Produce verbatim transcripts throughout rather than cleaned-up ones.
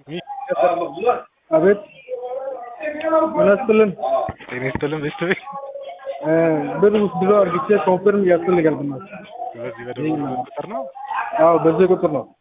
አቤት ምናስልም ጤና ይስጥልን። ብር ውስጥ ብዙ አርግቼ ኮንፈርም ያስፈልጋል ብናት በዚህ በደቡብ ቁጥር ነው? አዎ በዚህ ቁጥር ነው።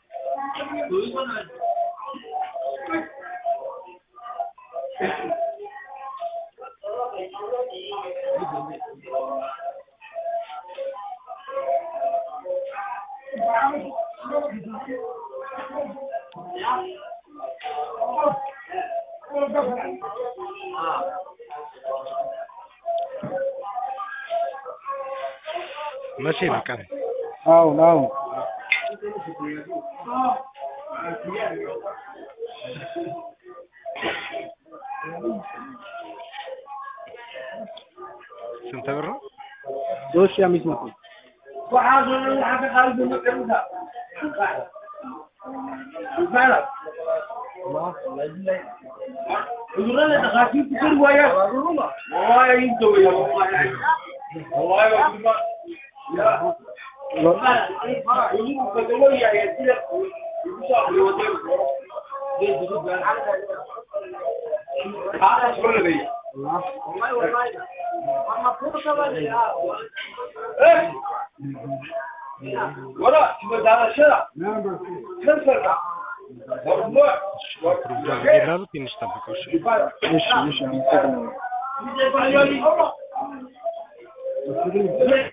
መቼ ነው ቀን? አዎ ነው ስንት ብር ነው? ሶስት ሺህ አምስት መቶ ይላሉ ትንሽ ጠብቀው። እሺ እሺ እሺ